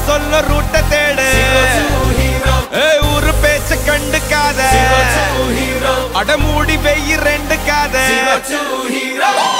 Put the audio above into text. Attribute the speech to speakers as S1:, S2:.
S1: சொல்ல ரூட்ட தேடு ஒரு பேச்ச கண்டுக்காத அடமூடி வெயி ரெண்டு காத